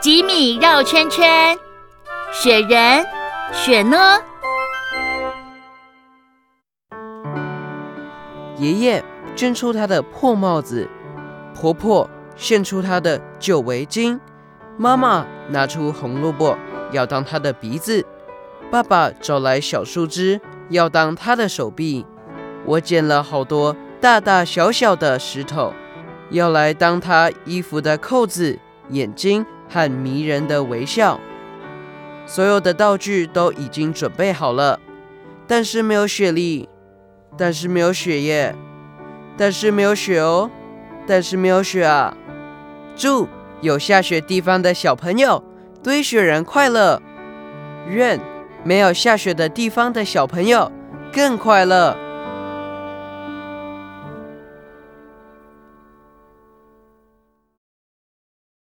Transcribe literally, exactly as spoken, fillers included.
吉米绕圈圈，雪人，雪呢？ 爷爷捐出他的破帽子，婆婆献出她的旧围巾，妈妈拿出红萝卜要当她的鼻子，爸爸找来小树枝要当她的手臂，我捡了好多大大小小的石头，要来当她衣服的扣子、眼睛和迷人的微笑。所有的道具都已经准备好了，但是没有雪莉，但是没有雪耶，但是没有雪哦，但是没有雪啊！祝有下雪地方的小朋友堆雪人快乐，愿没有下雪的地方的小朋友更快乐。